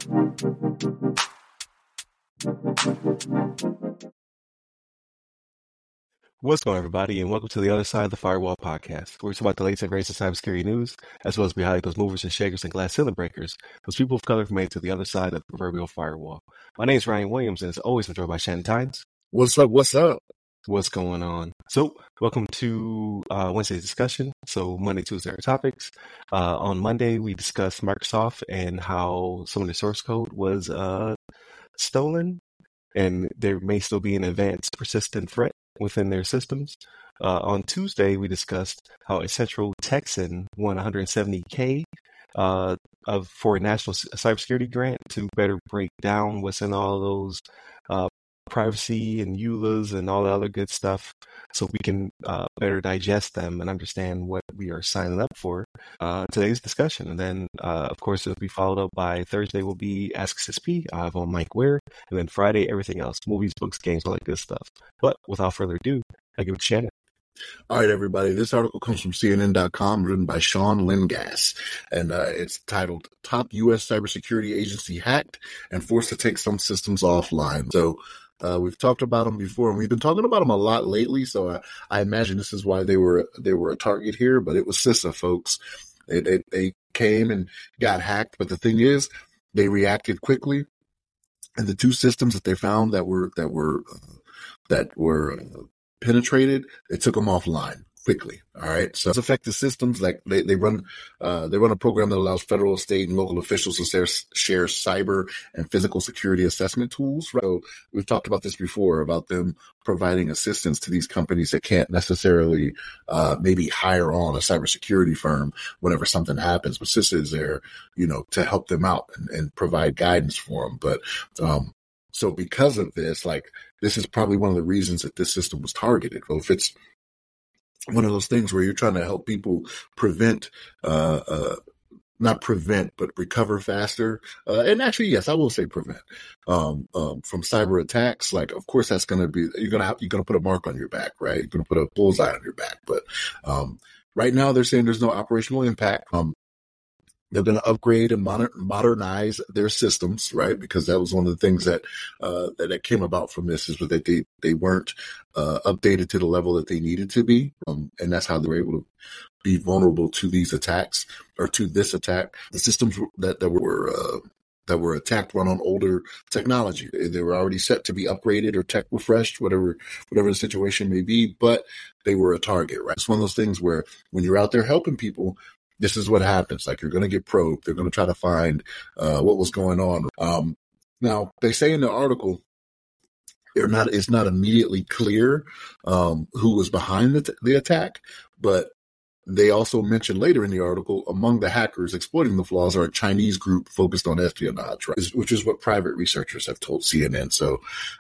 What's going on, everybody, and welcome to the Other Side of the Firewall podcast, where we talk about the latest and greatest in cybersecurity news, as well as we highlight those movers and shakers and glass ceiling breakers, those people of color who made it to the other side of the proverbial firewall. My name is Ryan Williams, and as always, I'm joined by Shannon Tynes. What's up? What's up? What's going on? So, welcome to Wednesday's discussion. So, Monday, Tuesday are topics. On Monday, we discussed Microsoft and how some of the source code was stolen, and there may still be an advanced persistent threat within their systems. On Tuesday, we discussed how a Central Texan won $170K for a national cybersecurity grant to better break down what's in all those privacy and EULAs and all the other good stuff, so we can better digest them and understand what we are signing up for. Today's discussion, and then of course it'll be followed up by Thursday will be Ask CSP. I have on Mike Ware, and then Friday everything else, movies, books, games, all that good stuff. But without further ado, I give it to Shannon. All right, everybody. This article comes from CNN.com, written by Sean Lingas, and it's titled "Top U.S. Cybersecurity Agency Hacked and Forced to Take Some Systems Offline." So we've talked about them before, and we've been talking about them a lot lately. So I imagine this is why they were a target here. But it was CISA, folks. They came and got hacked, but the thing is, they reacted quickly, and the two systems that they found that were penetrated, they took them offline quickly. All right. So it's affected systems like they run a program that allows federal, state, and local officials to share cyber and physical security assessment tools. Right? So we've talked about this before, about them providing assistance to these companies that can't necessarily maybe hire on a cybersecurity firm whenever something happens. But CISA is there, to help them out and provide guidance for them. But so because of this, this is probably one of the reasons that this system was targeted. Well, if it's one of those things where you're trying to help people not prevent, but recover faster. And actually, yes, I will say prevent, from cyber attacks. Of course, that's going to be, you're going to put a mark on your back, right? You're going to put a bullseye on your back. But, right now they're saying there's no operational impact. They're going to upgrade and modernize their systems, right? Because that was one of the things that came about from this, is that they weren't updated to the level that they needed to be, and that's how they were able to be vulnerable to these attacks, or to this attack. The systems that were attacked run on older technology. They were already set to be upgraded or tech refreshed, whatever the situation may be, but they were a target, right? It's one of those things where when you're out there helping people, this is what happens. You're going to get probed. They're going to try to find what was going on. Now, they say in the article, it's not immediately clear who was behind the attack, but they also mention later in the article, among the hackers exploiting the flaws are a Chinese group focused on espionage, right? Which is what private researchers have told CNN. So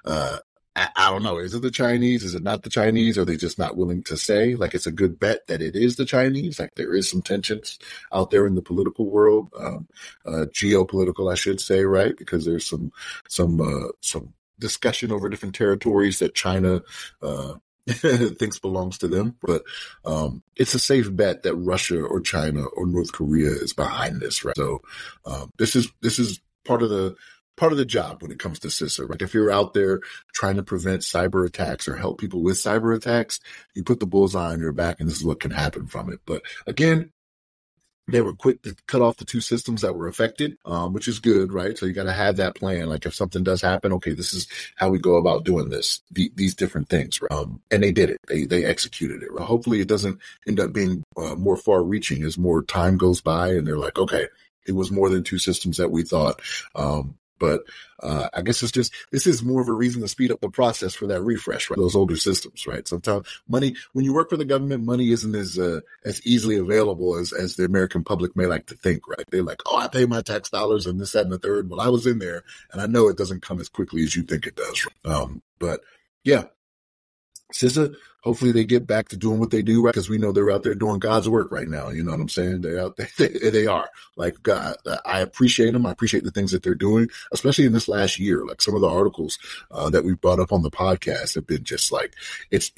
I don't know. Is it the Chinese? Is it not the Chinese? Are they just not willing to say? It's a good bet that it is the Chinese. There is some tensions out there in the political world, geopolitical, I should say, right? Because there's some discussion over different territories that China thinks belongs to them. But it's a safe bet that Russia or China or North Korea is behind this, right? So this is part of the job when it comes to CISA, right? If you're out there trying to prevent cyber attacks or help people with cyber attacks, you put the bullseye on your back, and this is what can happen from it. But again, they were quick to cut off the two systems that were affected, which is good, right? So you got to have that plan. If something does happen, okay, this is how we go about doing this, these different things, right? And they did it. They executed it. Hopefully it doesn't end up being more far reaching as more time goes by, and they're like, okay, it was more than two systems that we thought. But I guess this is more of a reason to speed up the process for that refresh, right? Those older systems, right? Sometimes money, when you work for the government, money isn't as easily available as the American public may like to think, right? They're like, oh, I pay my tax dollars and this, that, and the third. Well, I was in there, and I know it doesn't come as quickly as you think it does. But yeah, CISA, hopefully they get back to doing what they do, right? Because we know they're out there doing God's work right now. You know what I'm saying? They're out there. They are. God, I appreciate them. I appreciate the things that they're doing, especially in this last year. Some of the articles that we brought up on the podcast have been just it's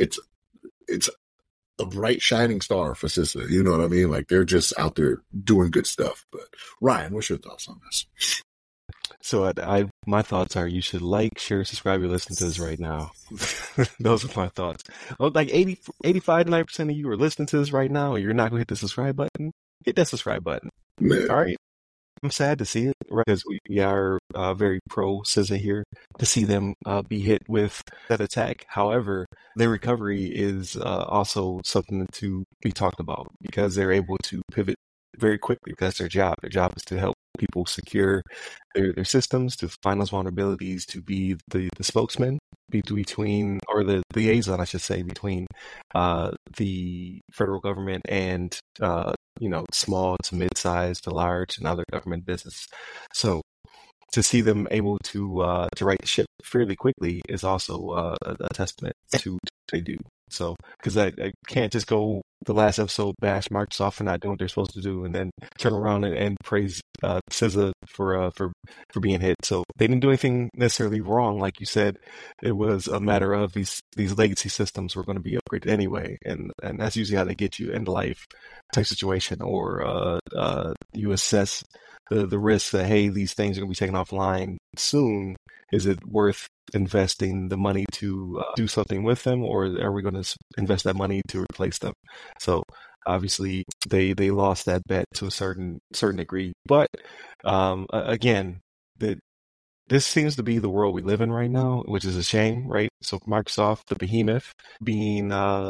a bright shining star for CISA. You know what I mean? They're just out there doing good stuff. But Ryan, what's your thoughts on this? So my thoughts are you should like, share, subscribe. You're listening to this right now. Those are my thoughts. Oh, like 85 to 90% of you are listening to this right now, and you're not going to hit the subscribe button. Hit that subscribe button. Man. All right. I'm sad to see it, right? Because we are very pro CISA here to see them be hit with that attack. However, their recovery is also something to be talked about because they're able to pivot very quickly. That's their job. Their job is to help people secure their systems, to find those vulnerabilities, to be the spokesman between, or the liaison, I should say, between the federal government and small to mid-sized to large and other government business. So to see them able to right the ship fairly quickly is also a testament to what they do. So, because I can't just go the last episode bash Microsoft for not doing what they're supposed to do, and then turn around and praise CISA for being hit. So they didn't do anything necessarily wrong, like you said. It was a matter of these legacy systems were going to be upgraded anyway, and that's usually how they get you end life type situation, or you assess the risk that, hey, these things are going to be taken offline soon. Is it worth investing the money to do something with them, or are we going to invest that money to replace them? So obviously they lost that bet to a certain degree. But again, this seems to be the world we live in right now, which is a shame, right? So Microsoft, the behemoth, being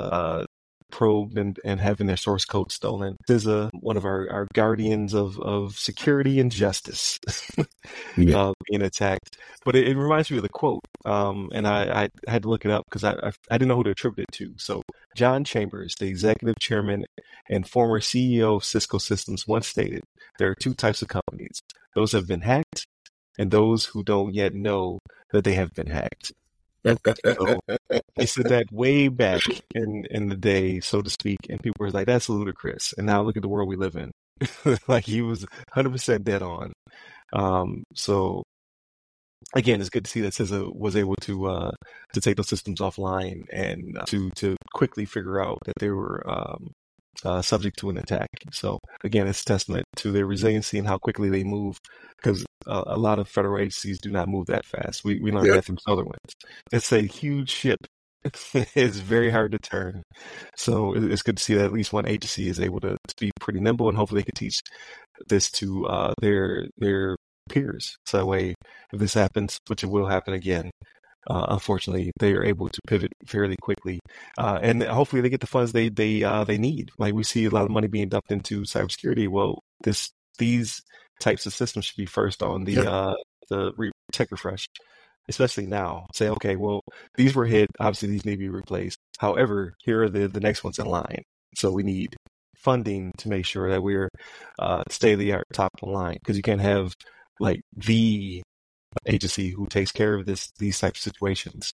probed and having their source code stolen. This is one of our guardians of security and justice being attacked. But it reminds me of the quote, and I had to look it up because I didn't know who to attribute it to. So John Chambers, the executive chairman and former CEO of Cisco Systems, once stated, there are two types of companies: those who have been hacked and those who don't yet know that they have been hacked. So they said that way back in the day, so to speak, and people were like, that's ludicrous. And now look at the world we live in. Like, he was 100% dead on. So again, it's good to see that CISA was able to take those systems offline and to quickly figure out that they were subject to an attack. So again, it's a testament to their resiliency and how quickly they move, because a lot of federal agencies do not move that fast. We learned that from SolarWinds. It's a huge ship. It's very hard to turn. So it's good to see that at least one agency is able to be pretty nimble, and hopefully they can teach this to their peers. So that way, if this happens, which it will happen again, unfortunately, they are able to pivot fairly quickly, and hopefully they get the funds they need. Like, we see a lot of money being dumped into cybersecurity. Well, these types of systems should be first on the tech refresh, especially now. Say, okay, well, these were hit. Obviously, these need to be replaced. However, here are the next ones in line. So we need funding to make sure that we're state of the art, top of the line, because you can't have like the agency who takes care of these types of situations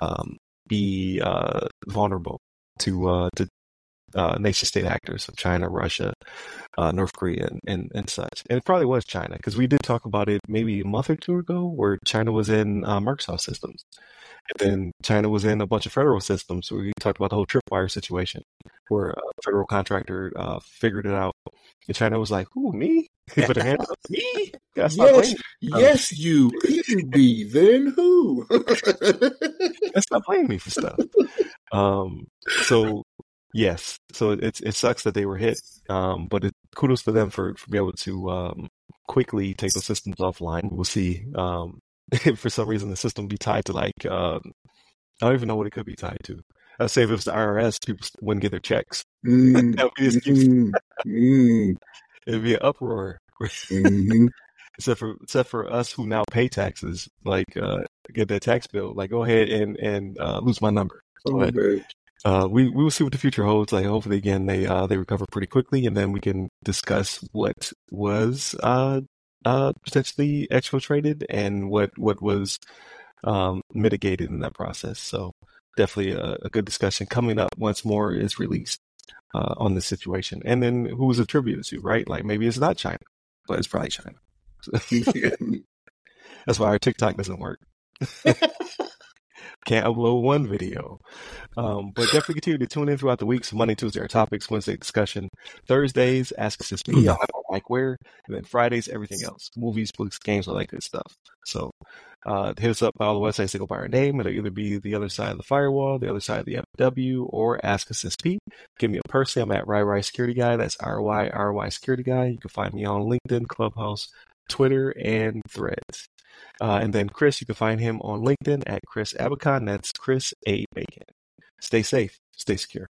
be vulnerable to nation state actors of China, Russia, North Korea, and such. And it probably was China, because we did talk about it maybe a month or two ago, where China was in Microsoft systems, and then China was in a bunch of federal systems. We talked about the whole Tripwire situation, where a federal contractor figured it out, and China was like, "Who, me?" They put their hand up, me? Yes, you. You be then who? Let's not blame me for stuff. So yes, so it sucks that they were hit, but kudos to them for being able to quickly take those systems offline. We'll see. If for some reason the system be tied to like I don't even know what it could be tied to. I'd say if it was the IRS, people wouldn't get their checks. That would be an excuse. It'd be an uproar. Except for us who now pay taxes, like get that tax bill, like go ahead and lose my number. But we will see what the future holds. Like, hopefully again they recover pretty quickly, and then we can discuss what was potentially exfiltrated and what was mitigated in that process. So definitely a good discussion coming up once more is released on this situation, and then who was attributed to, right? Like, maybe it's not China, but it's probably China. That's why our TikTok doesn't work. Can't upload one video. But definitely continue to tune in throughout the week. So Monday, Tuesday are topics, Wednesday discussion, Thursdays Ask Us SP, I'll have my mic where, and then Fridays everything else, movies, books, games, all that good stuff. So hit us up by all the websites that go by our name. It'll either be The Other Side of the Firewall, The Other Side of the FW, or Ask Us SP. Give me a person. I'm at RyRy Security Guy. That's RYRY Security Guy. You can find me on LinkedIn, Clubhouse, Twitter, and Threads. And then Chris, you can find him on LinkedIn at Chris Abacon. That's Chris A. Bacon. Stay safe. Stay secure.